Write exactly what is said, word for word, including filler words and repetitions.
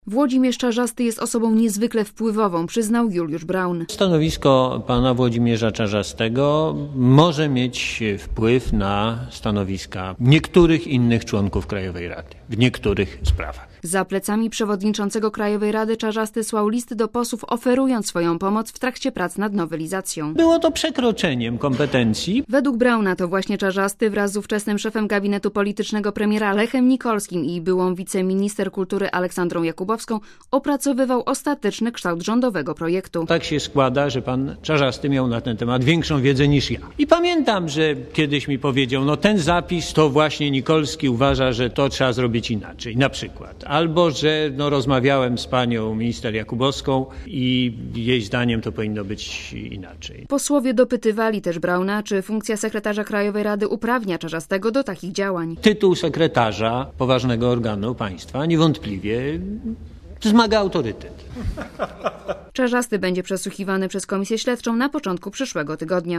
Włodzimierz Czarzasty jest osobą niezwykle wpływową, przyznał Juliusz Braun. Stanowisko pana Włodzimierza Czarzastego może mieć wpływ na stanowiska niektórych innych członków Krajowej Rady w niektórych sprawach. Za plecami przewodniczącego Krajowej Rady Czarzasty słał listy do posłów, oferując swoją pomoc w trakcie prac nad nowelizacją. Było to przekroczeniem kompetencji. Według Brauna to właśnie Czarzasty wraz z ówczesnym szefem gabinetu politycznego premiera Lechem Nikolskim i byłą wiceminister kultury Aleksandrą Jakubowską opracowywał ostateczny kształt rządowego projektu. Tak się składa, że pan Czarzasty miał na ten temat większą wiedzę niż ja. I pamiętam, że kiedyś mi powiedział, no ten zapis to właśnie Nikolski uważa, że to trzeba zrobić inaczej, na przykład. Albo, że no, rozmawiałem z panią minister Jakubowską i jej zdaniem to powinno być inaczej. Posłowie dopytywali też Brauna, czy funkcja sekretarza Krajowej Rady uprawnia Czarzastego do takich działań. Tytuł sekretarza poważnego organu państwa niewątpliwie wzmaga autorytet. Czarzasty będzie przesłuchiwany przez komisję śledczą na początku przyszłego tygodnia.